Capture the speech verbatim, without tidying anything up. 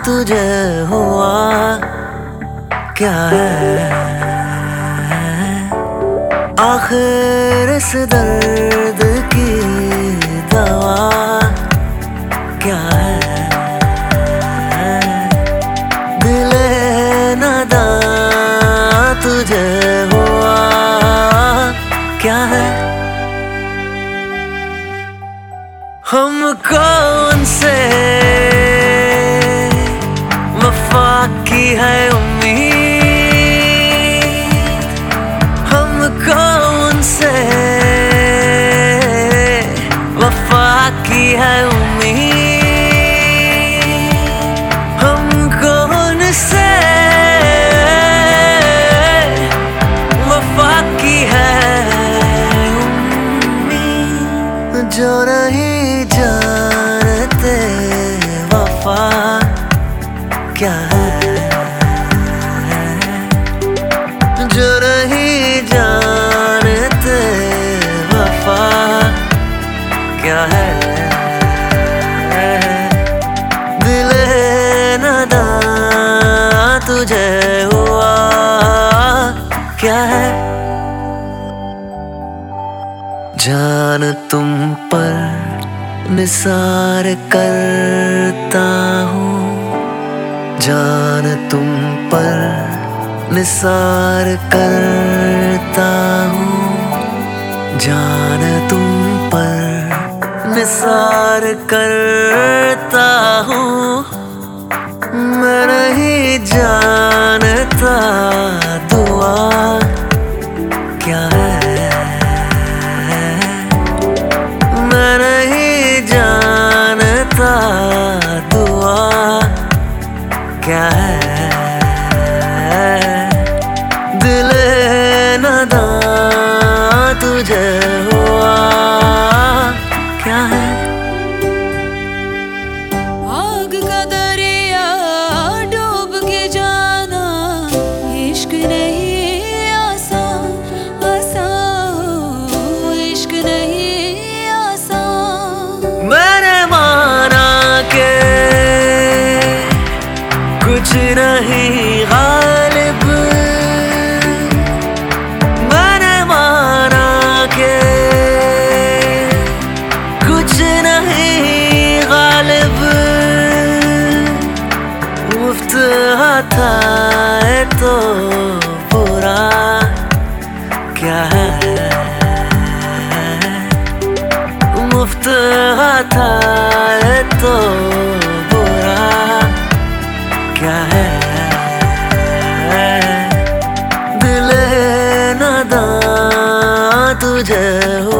तुझे हुआ क्या है आखिर इस दर्द की दवा क्या है दिले नादा तुझे हुआ क्या है हमको उनसे वफा की है उम्मीद हमको उनसे वफा की है उम्मीद हमको उनसे वफा की है उम्मीद जो नहीं जानते वफा क्या है जो नहीं जानते वफा क्या है दिले नादा तुझे हुआ क्या है जान तुम पर निसार करता हूँ जान तुम पर निसार करता हूँ जान तुम पर निसार करता हूँ मैं नहीं जानता दुआ क्या है मैं नहीं जानता दुआ क्या है दिले नादा तुझे हुआ क्या है आग का दरिया डूब के जाना इश्क नहीं आसान आसान इश्क नहीं आसान मैंने माना के कुछ नहीं गालिब मैंने माना के कुछ नहीं गालिब मुफ्त आता है तो बुरा क्या है मुफ्त आता है तो बुरा क्या है दिले नादा तुझे हो